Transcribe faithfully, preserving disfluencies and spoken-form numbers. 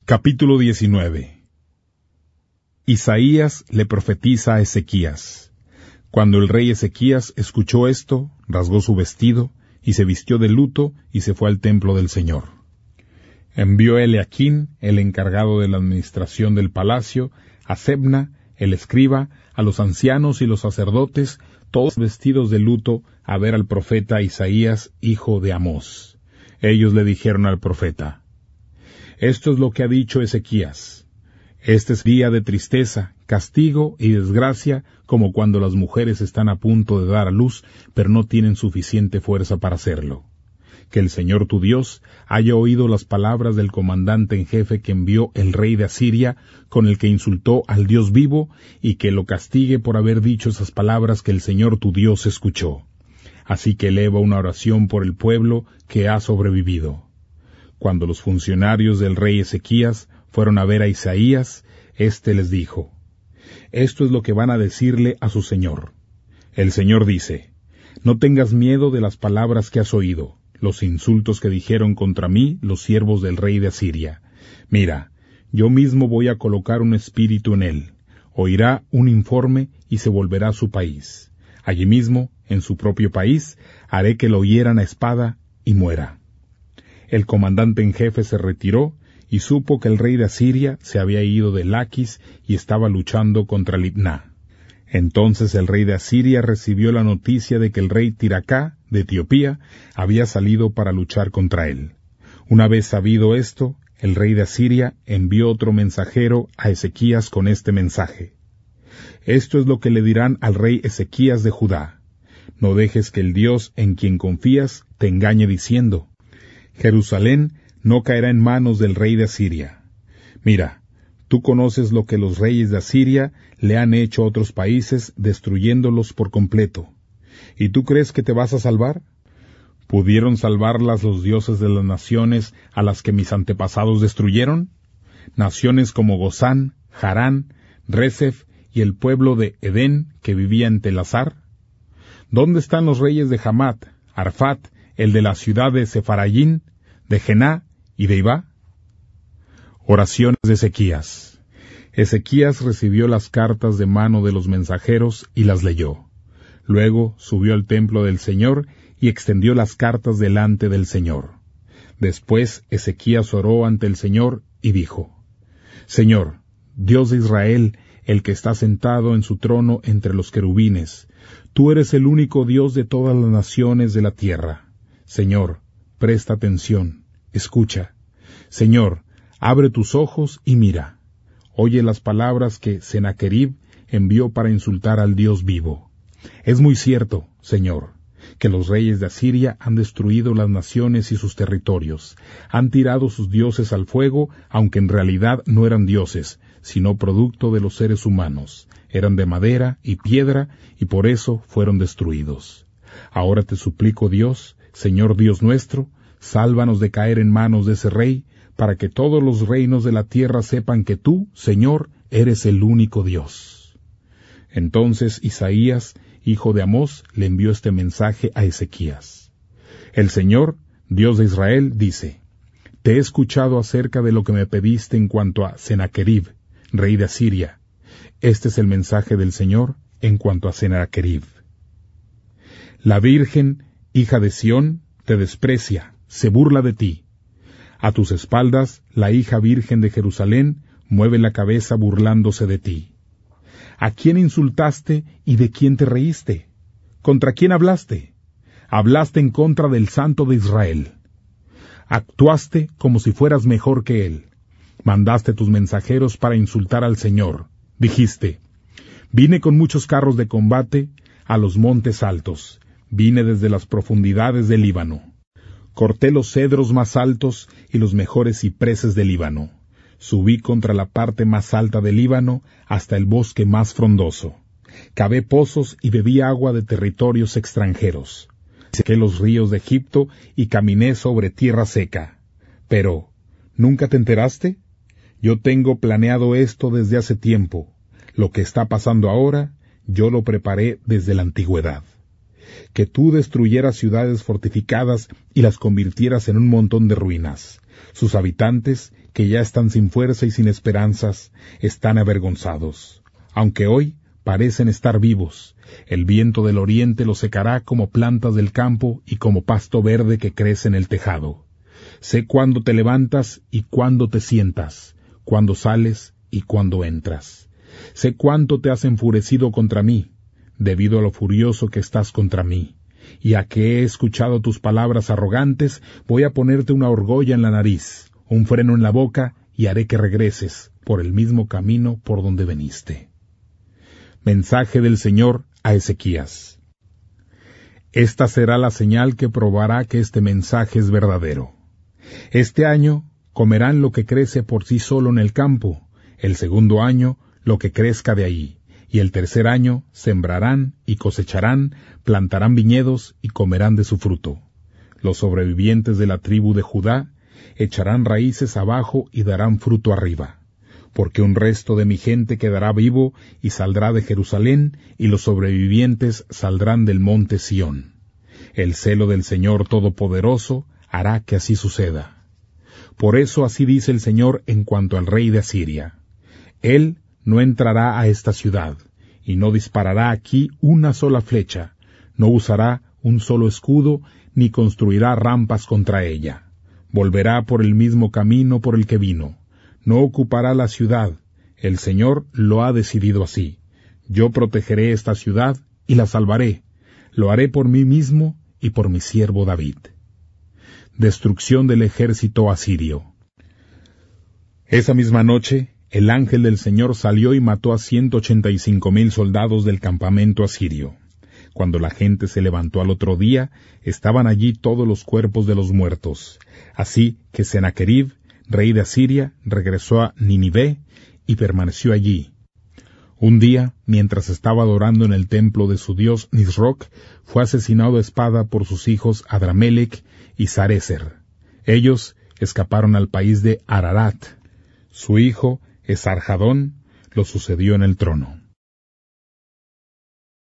Capítulo diecinueve. Isaías le profetiza a Ezequías. Cuando el rey Ezequías escuchó esto, rasgó su vestido, y se vistió de luto, y se fue al templo del Señor. Envió Eliaquín, el encargado de la administración del palacio, a Sebna, el escriba, a los ancianos y los sacerdotes, todos vestidos de luto, a ver al profeta Isaías, hijo de Amós. Ellos le dijeron al profeta: Esto es lo que ha dicho Ezequías. Este es día de tristeza, castigo y desgracia, como cuando las mujeres están a punto de dar a luz, pero no tienen suficiente fuerza para hacerlo. Que el Señor tu Dios haya oído las palabras del comandante en jefe que envió el rey de Asiria, con el que insultó al Dios vivo, y que lo castigue por haber dicho esas palabras que el Señor tu Dios escuchó. Así que eleva una oración por el pueblo que ha sobrevivido. Cuando los funcionarios del rey Ezequías fueron a ver a Isaías, éste les dijo: Esto es lo que van a decirle a su señor. El Señor dice: No tengas miedo de las palabras que has oído, los insultos que dijeron contra mí los siervos del rey de Asiria. Mira, yo mismo voy a colocar un espíritu en él, oirá un informe y se volverá a su país. Allí mismo, en su propio país, haré que lo hieran a espada y muera. El comandante en jefe se retiró y supo que el rey de Asiria se había ido de Laquis y estaba luchando contra Libná. Entonces el rey de Asiria recibió la noticia de que el rey Tiracá, de Etiopía, había salido para luchar contra él. Una vez sabido esto, el rey de Asiria envió otro mensajero a Ezequías con este mensaje: Esto es lo que le dirán al rey Ezequías de Judá: No dejes que el Dios en quien confías te engañe diciendo: Jerusalén no caerá en manos del rey de Asiria. Mira, tú conoces lo que los reyes de Asiria le han hecho a otros países, destruyéndolos por completo. ¿Y tú crees que te vas a salvar? ¿Pudieron salvarlas los dioses de las naciones a las que mis antepasados destruyeron? Naciones como Gozán, Harán, Resef y el pueblo de Edén que vivía en Telasar. ¿Dónde están los reyes de Hamat, Arfat, el de la ciudad de Sefarayín, de Gená y de Ibá? Oraciones de Ezequías. Ezequías recibió las cartas de mano de los mensajeros y las leyó. Luego subió al templo del Señor y extendió las cartas delante del Señor. Después Ezequías oró ante el Señor y dijo: Señor, Dios de Israel, el que está sentado en su trono entre los querubines, tú eres el único Dios de todas las naciones de la tierra. Señor, presta atención, escucha. Señor, abre tus ojos y mira. Oye las palabras que Sennacherib envió para insultar al Dios vivo. Es muy cierto, Señor, que los reyes de Asiria han destruido las naciones y sus territorios, han tirado sus dioses al fuego, aunque en realidad no eran dioses, sino producto de los seres humanos, eran de madera y piedra, y por eso fueron destruidos. Ahora te suplico, Dios, Señor Dios nuestro, sálvanos de caer en manos de ese rey, para que todos los reinos de la tierra sepan que tú, Señor, eres el único Dios. Entonces Isaías, hijo de Amós, le envió este mensaje a Ezequías: El Señor, Dios de Israel, dice: Te he escuchado acerca de lo que me pediste en cuanto a Sennacherib, rey de Asiria. Este es el mensaje del Señor en cuanto a Sennacherib. La Virgen, hija de Sión, te desprecia, se burla de ti. A tus espaldas, la hija virgen de Jerusalén mueve la cabeza burlándose de ti. ¿A quién insultaste y de quién te reíste? ¿Contra quién hablaste? Hablaste en contra del Santo de Israel. Actuaste como si fueras mejor que él. Mandaste tus mensajeros para insultar al Señor. Dijiste: Vine con muchos carros de combate a los montes altos. Vine desde las profundidades del Líbano. Corté los cedros más altos y los mejores cipreses del Líbano. Subí contra la parte más alta del Líbano hasta el bosque más frondoso. Cavé pozos y bebí agua de territorios extranjeros. Sequé los ríos de Egipto y caminé sobre tierra seca. Pero, ¿nunca te enteraste? Yo tengo planeado esto desde hace tiempo. Lo que está pasando ahora, yo lo preparé desde la antigüedad. Que tú destruyeras ciudades fortificadas y las convirtieras en un montón de ruinas, Sus habitantes, que ya están sin fuerza y sin esperanzas, están avergonzados. Aunque hoy parecen estar vivos, el viento del oriente los secará como plantas del campo y como pasto verde que crece en el tejado. Sé cuándo te levantas y cuándo te sientas, cuándo sales y cuándo entras. Sé cuánto te has enfurecido contra mí, debido a lo furioso que estás contra mí. Y a que he escuchado tus palabras arrogantes, voy a ponerte una argolla en la nariz, un freno en la boca, y haré que regreses por el mismo camino por donde veniste. Mensaje del Señor a Ezequías. Esta será la señal que probará que este mensaje es verdadero. Este año comerán lo que crece por sí solo en el campo, el segundo año lo que crezca de ahí, y el tercer año sembrarán y cosecharán, plantarán viñedos y comerán de su fruto. Los sobrevivientes de la tribu de Judá echarán raíces abajo y darán fruto arriba. Porque un resto de mi gente quedará vivo y saldrá de Jerusalén, y los sobrevivientes saldrán del monte Sión. El celo del Señor Todopoderoso hará que así suceda. Por eso así dice el Señor en cuanto al rey de Asiria. Él no entrará a esta ciudad, y no disparará aquí una sola flecha, no usará un solo escudo, ni construirá rampas contra ella. Volverá por el mismo camino por el que vino. No ocupará la ciudad, el Señor lo ha decidido así. Yo protegeré esta ciudad y la salvaré. Lo haré por mí mismo y por mi siervo David. Destrucción del ejército asirio. Esa misma noche, el ángel del Señor salió y mató a ciento ochenta y cinco mil soldados del campamento asirio. Cuando la gente se levantó al otro día, estaban allí todos los cuerpos de los muertos. Así que Sennacherib, rey de Asiria, regresó a Nínive y permaneció allí. Un día, mientras estaba adorando en el templo de su dios Nisroch, fue asesinado a espada por sus hijos Adramelech y Sarecer. Ellos escaparon al país de Ararat. Su hijo, Esarhadón, lo sucedió en el trono.